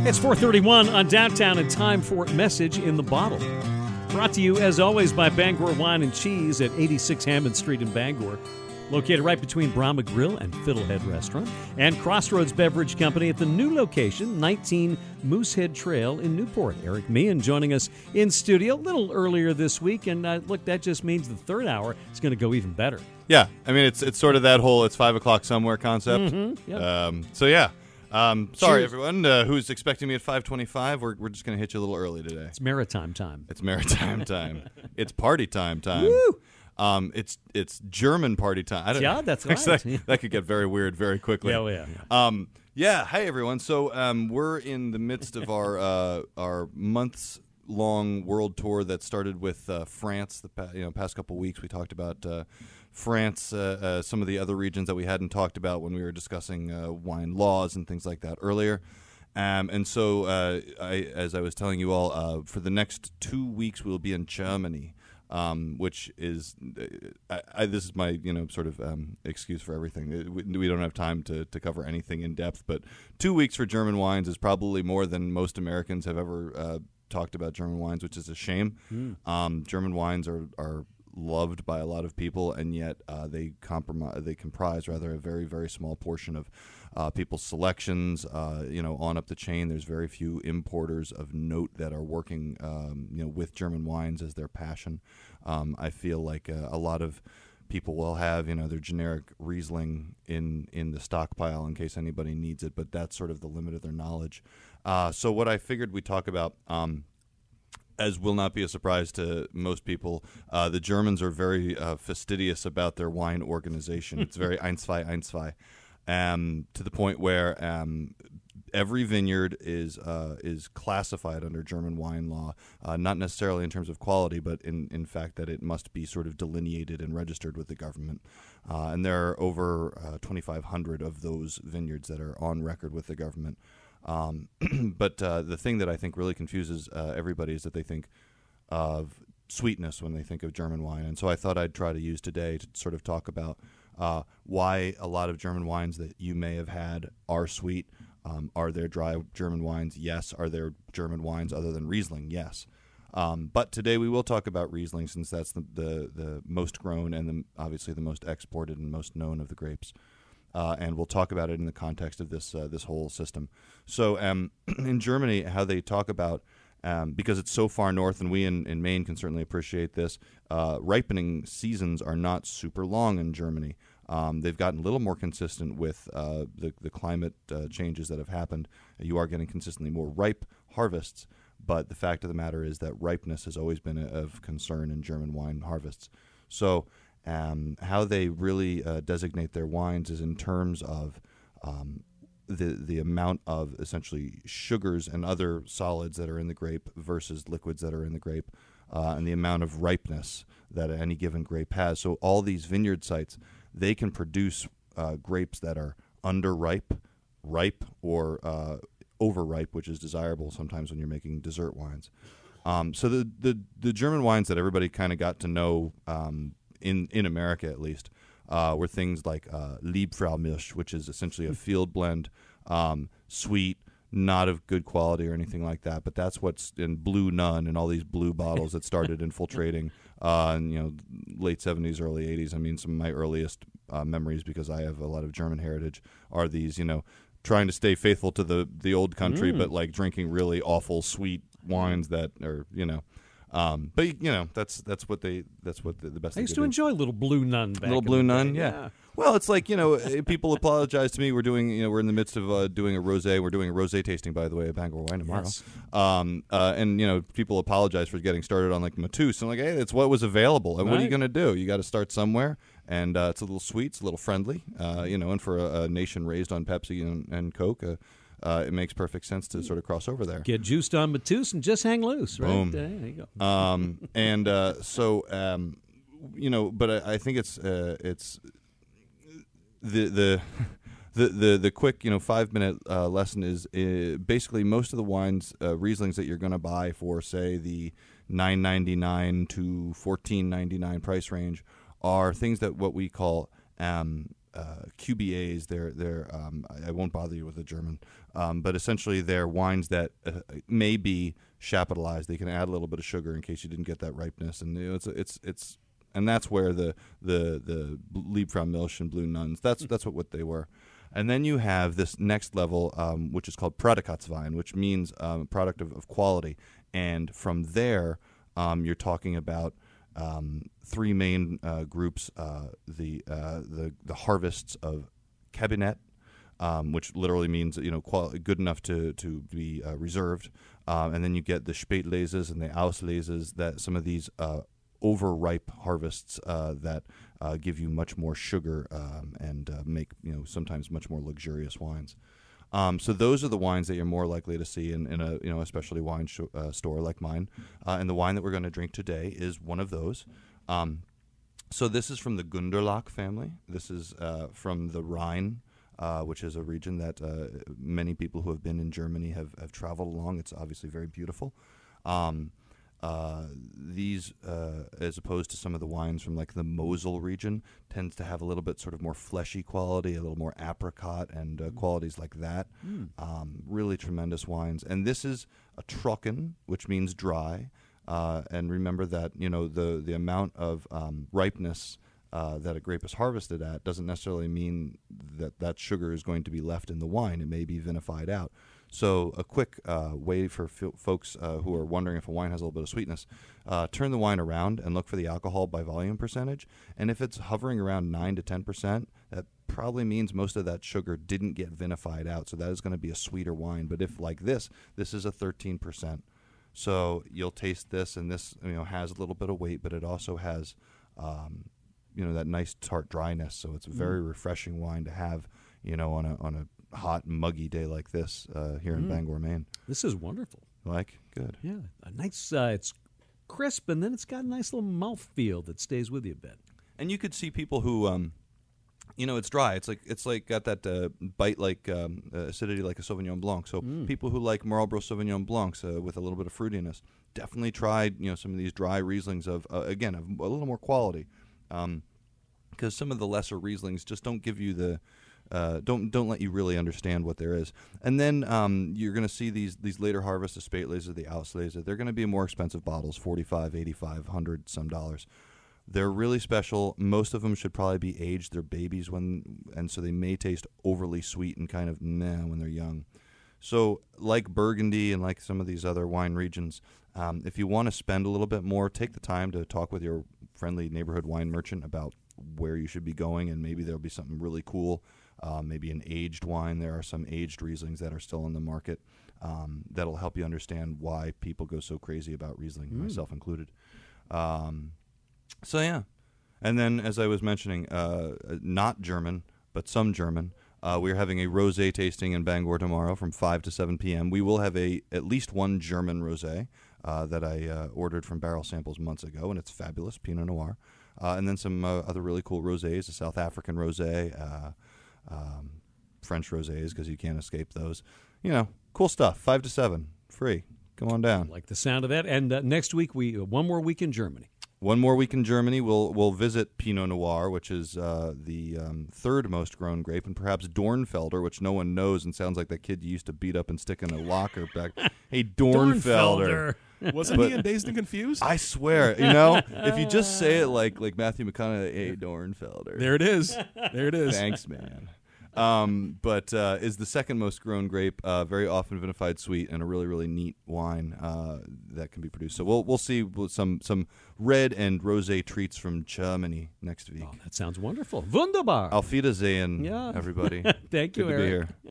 It's 4:31 on Downtown and time for Message in the Bottle. Brought to you, as always, by Bangor Wine and Cheese at 86 Hammond Street in Bangor. Located right between Brahma Grill and Fiddlehead Restaurant. And Crossroads Beverage Company at the new location, 19 Moosehead Trail in Newport. Eric Meehan joining us in studio a little earlier this week. And look, that just means the third hour is going to go even better. Yeah, I mean, it's sort of that whole it's 5 o'clock somewhere concept. Mm-hmm. Yep. So, yeah. Sorry, Cheers. everyone who's expecting me at 5:25. We're just going to hit you a little early today. It's maritime time. It's maritime time. It's party time. Woo! It's German party time. I don't Yeah, know. that's right. That could get very weird very quickly. Yeah. Hi everyone. So we're in the midst of our months-long world tour that started with France. The past couple weeks we talked about France, some of the other regions that we hadn't talked about when we were discussing wine laws and things like that earlier. And so, as I was telling you all, for the next 2 weeks we'll be in Germany. Which is this is my sort of excuse for everything. We don't have time to cover anything in depth, but 2 weeks for German wines is probably more than most Americans have ever talked about German wines, which is a shame. German wines are loved by a lot of people, and yet they comprise rather a very, very small portion of people's selections. On up the chain, there's very few importers of note that are working with German wines as their passion. I feel like a lot of people will have their generic Riesling in the stockpile in case anybody needs it, but that's sort of the limit of their knowledge. So what I figured we'd talk about, as will not be a surprise to most people, the Germans are very fastidious about their wine organization. It's very ein, zwei, to the point where every vineyard is classified under German wine law, not necessarily in terms of quality, but in fact that it must be sort of delineated and registered with the government. And there are over 2,500 of those vineyards that are on record with the government. But the thing that I think really confuses everybody is that they think of sweetness when they think of German wine. And so I thought I'd try to use today to sort of talk about why a lot of German wines that you may have had are sweet. Are there dry German wines? Yes. Are there German wines other than Riesling? Yes. But today we will talk about Riesling, since that's the most grown and obviously the most exported and most known of the grapes. And we'll talk about it in the context of this whole system. So in Germany, how they talk about, because it's so far north, and we in Maine can certainly appreciate this, ripening seasons are not super long in Germany. They've gotten a little more consistent with the climate changes that have happened. You are getting consistently more ripe harvests, but the fact of the matter is that ripeness has always been of concern in German wine harvests. So how they really designate their wines is in terms of the amount of essentially sugars and other solids that are in the grape versus liquids that are in the grape, and the amount of ripeness that any given grape has. So all these vineyard sites, they can produce grapes that are underripe, ripe, or overripe, which is desirable sometimes when you're making dessert wines. So the German wines that everybody kind of got to know in America at least were things like Liebfraumilch, which is essentially a field blend, sweet, not of good quality or anything like that, but that's what's in Blue Nun and all these blue bottles that started infiltrating in late 70s, early 80s. I mean, some of my earliest memories, because I have a lot of German heritage, are these, trying to stay faithful to the old country, but like drinking really awful sweet wines that are, but that's what the best. I used to enjoy Little Blue Nun back. Little Blue Nun, yeah. Well, it's like people apologize to me. We're doing we're in the midst of doing a rosé. We're doing a rosé tasting, by the way, at Bangor Wine tomorrow. Yes. And people apologize for getting started on like Mateus. I'm like, hey, it's what was available, and what are you going to do? You got to start somewhere, and it's a little sweet, it's a little friendly, and for a nation raised on Pepsi and Coke. It makes perfect sense to sort of cross over there. Get juiced on Mateus and just hang loose, right? Boom. There you go. But I think it's the quick 5-minute lesson is basically most of the wines, Rieslings that you're going to buy for, say, the $9.99 to $14.99 price range are things that what we call QBAs. They're I won't bother you with the German, but essentially they're wines that may be chapitalized. They can add a little bit of sugar in case you didn't get that ripeness, and it's and that's where the Liebfrau Milch and Blue Nuns. That's what they were. And then you have this next level, which is called Prädikatswein, which means product of quality. And from there, you're talking about three main groups: the harvests of Kabinett, which literally means good enough to be reserved, and then you get the Spätleses and the Ausleses. That some of these overripe harvests that give you much more sugar and make sometimes much more luxurious wines. So those are the wines that you're more likely to see in a specialty wine store like mine. And the wine that we're going to drink today is one of those. So this is from the Gunderlach family. This is from the Rhine, which is a region that many people who have been in Germany have traveled along. It's obviously very beautiful. These, as opposed to some of the wines from like the Mosel region, tends to have a little bit sort of more fleshy quality, a little more apricot and qualities like that. Really tremendous wines. And this is a Trocken, which means dry. And remember that the amount of ripeness that a grape is harvested at doesn't necessarily mean that sugar is going to be left in the wine. It may be vinified out. So a quick way for folks who are wondering if a wine has a little bit of sweetness, turn the wine around and look for the alcohol by volume percentage. And if it's hovering around 9 to 10%, that probably means most of that sugar didn't get vinified out. So that is going to be a sweeter wine. But if like this is a 13%. So you'll taste this, and this has a little bit of weight, but it also has that nice tart dryness. So it's a very refreshing wine to have on a hot, muggy day like this here in Bangor, Maine. This is wonderful. Good. Yeah, a nice. It's crisp, and then it's got a nice little mouthfeel that stays with you a bit. And you could see people who, it's dry. It's like got that bite like acidity like a Sauvignon Blanc. So people who like Marlborough Sauvignon Blancs with a little bit of fruitiness definitely tried some of these dry Rieslings of a little more quality, because some of the lesser Rieslings just don't give you the. Don't let you really understand what there is. And then you're going to see these later harvests, the Spätlese, the Auslese. They're going to be more expensive bottles, $45, $85, $100 some dollars. They're really special. Most of them should probably be aged. They're babies and so they may taste overly sweet and kind of when they're young. So like Burgundy and like some of these other wine regions, if you want to spend a little bit more, take the time to talk with your friendly neighborhood wine merchant about where you should be going, and maybe there'll be something really cool. Maybe an aged wine. There are some aged Rieslings that are still on the market that'll help you understand why people go so crazy about Riesling, myself included. So yeah. And then, as I was mentioning, not German, but some German, we're having a rosé tasting in Bangor tomorrow from 5 to 7 p.m. We will have at least one German rosé that I ordered from Barrel Samples months ago, and it's fabulous, Pinot Noir. And then some other really cool rosés, a South African rosé, French rosés, because you can't escape those. Cool stuff. 5 to 7, free. Come on down. I like the sound of that. And next week, one more week in Germany. One more week in Germany. We'll visit Pinot Noir, which is the third most grown grape, and perhaps Dornfelder, which no one knows and sounds like that kid you used to beat up and stick in a locker back. Hey, Dornfelder. Wasn't he in Dazed and Confused? I swear, if you just say it like Matthew McConaughey, hey, Dornfelder. There it is. Thanks, man. But is the second most grown grape, very often vinified sweet, and a really, really neat wine that can be produced. So we'll see some red and rosé treats from Germany next week. Oh, that sounds wonderful. Wunderbar. Auf Wiedersehen, everybody. Thank you, Good to Eric. be here.